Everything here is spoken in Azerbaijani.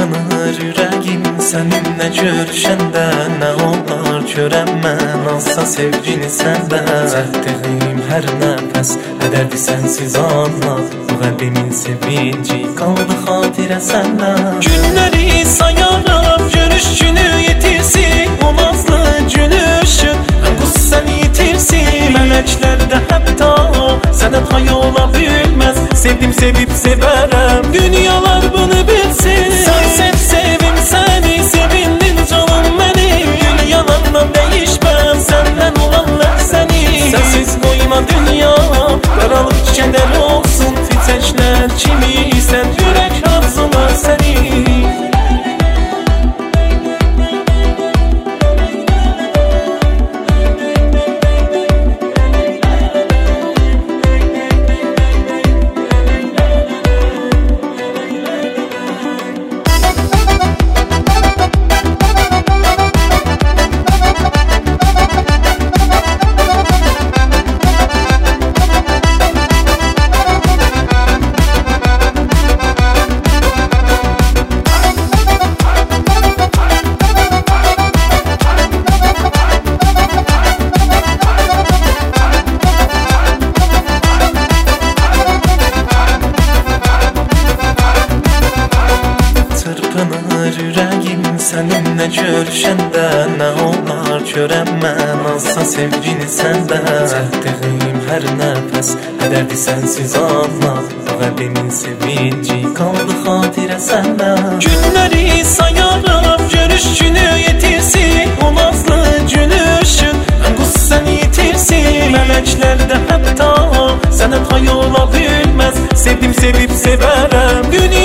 Çırpınır ürəyim səninlə görüşəndə. Nə olar görəm mən alsa sevgini səndən. Çəkdiyim hər nəfəs hədərdir sənsiz anla. Bu qəlbimin sevinci qaldı xatirə səndən. Günləri sayaram görüş günü yetirsin. O nazlı gülüşün qüssəni yitirsin. Mələklərdə hətta sənə tay ola bilməz. Sevdim sevib sevərəm, dünyalar bunu bilsin. Sən sev sevim səni, sevindin canım mənim. Dünyalardan dəyişməm, səndən olanlar səni. Sənsiz qoyma dünya, qaralıq kədər olsun. Çiçəklər kimi sən ürək arzular səni. Çırpınır ürəyim səninlə görüşəndə. Nə olar görəm mən alsa sevgini səndən. Çəkdiyim hər nəfəs hədərdir sənsiz anla. Bu qəlbimin sevinci qaldı xatirə səndən. Günləri sayaram görüş günü yetirsin. O nazlı gülüşün qüssəni yitirsin. Mələklərdə hətta sənə tay ola bilməz. Sevdim sevib sevərəm, dünya